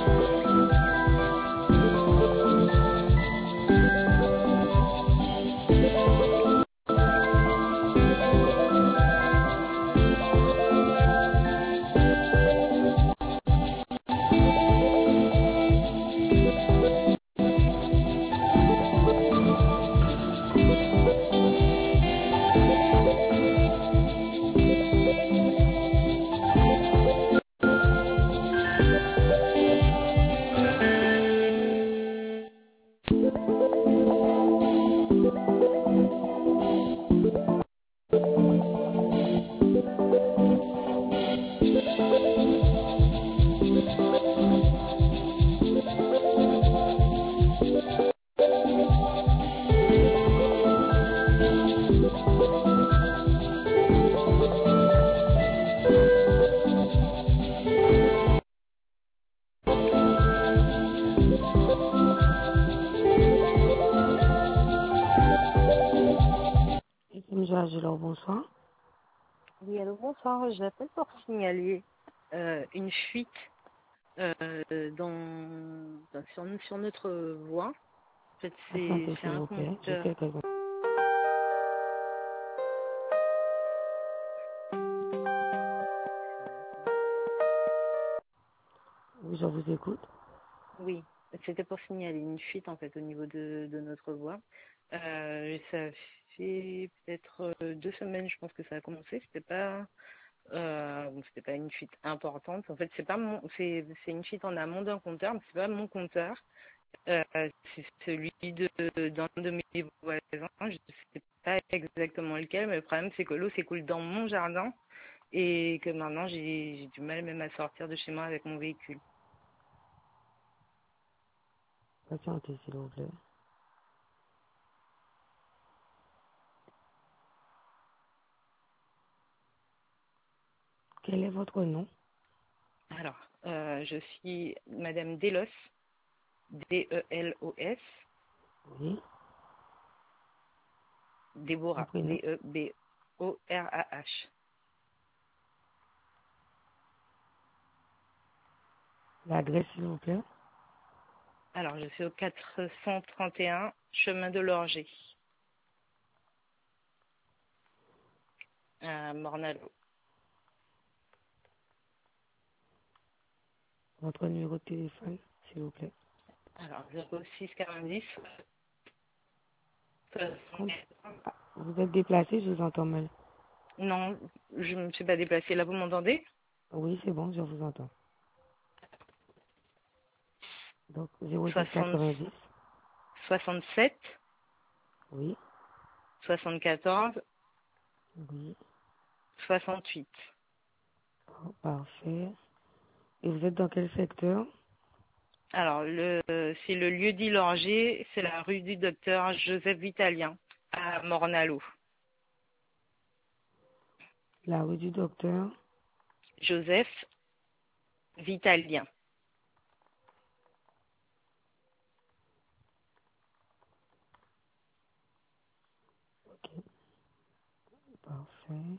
Alors, bonsoir. Oui, alors bonsoir, j'appelle pour signaler une fuite sur notre voie. En fait, Attendez, c'est s'il un vous plaît. J'ai compteur. quelques... Oui, je vous écoute. Oui, c'était pour signaler une fuite en fait au niveau de notre voie. Ça fait peut-être 2 semaines, je pense que ça a commencé. C'était pas une fuite importante. En fait, c'est une fuite en amont d'un compteur, mais c'est pas mon compteur. C'est celui d'un de mes voisins. Je ne sais pas exactement lequel, mais le problème c'est que l'eau s'écoule dans mon jardin et que maintenant j'ai du mal même à sortir de chez moi avec mon véhicule. Patientez, s'il vous plaît. Quel est votre nom? Alors, je suis Madame Delos, Delos, Oui. Mon Déborah, prénom? Deborah. L'adresse, s'il vous plaît? Alors, je suis au 431 chemin de l'Orger, à Mornalo. Votre numéro de téléphone, s'il vous plaît? Alors, 06 40 Quand... Ah, vous êtes déplacé, je vous entends mal. Non, je ne me suis pas déplacée. Là, vous m'entendez? Oui, c'est bon, je vous entends. Donc, 06 60, 90. 67, Oui. 74, Oui. 68. Oh, parfait. Et vous êtes dans quel secteur? Alors, c'est le lieu dit Lorger, c'est la rue du docteur Joseph Vitalien, à Mornalo. La rue du Docteur. Joseph Vitalien. Ok, parfait.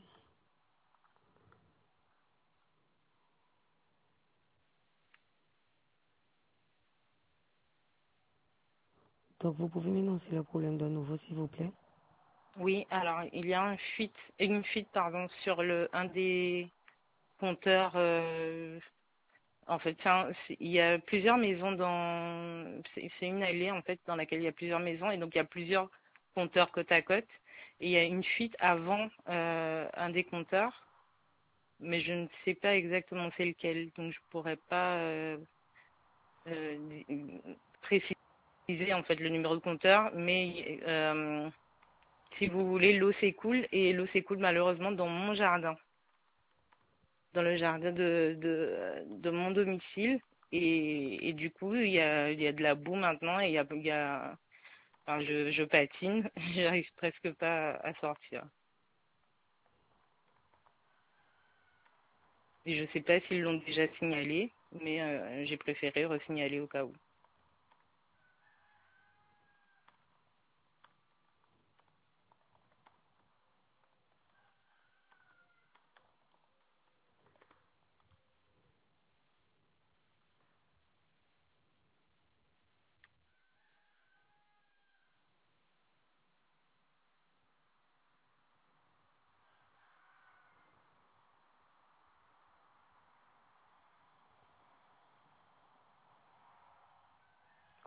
Donc, vous pouvez m'énoncer le problème de nouveau, s'il vous plaît? Oui, alors, il y a une fuite, pardon, sur un des compteurs. En fait, il y a plusieurs maisons c'est une allée en fait dans laquelle il y a plusieurs maisons et donc il y a plusieurs compteurs côte à côte. Et il y a une fuite avant un des compteurs, mais je ne sais pas exactement c'est lequel, donc je pourrais pas euh, préciser en fait le numéro de compteur. Mais si vous voulez, l'eau s'écoule et l'eau s'écoule malheureusement dans mon jardin, dans le jardin de mon domicile. Et du coup, il y a de la boue maintenant et enfin, je patine, j'arrive presque pas à sortir. Et je sais pas s'ils l'ont déjà signalé, mais j'ai préféré resignaler au cas où.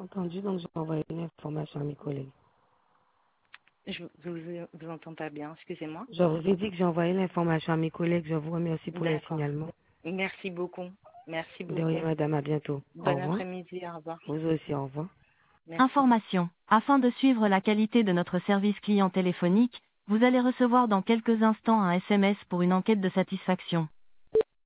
entendu, donc j'ai envoyé une information à mes collègues. Je vous entends pas bien, excusez-moi. Je vous ai dit que j'ai envoyé l'information à mes collègues. Je vous remercie pour les D'accord. signalements. Merci beaucoup. Merci De beaucoup. rien, madame, à bientôt. Au Bon revoir. après-midi, au revoir. Vous aussi, au revoir. Merci. Information. Afin de suivre la qualité de notre service client téléphonique, vous allez recevoir dans quelques instants un SMS pour une enquête de satisfaction.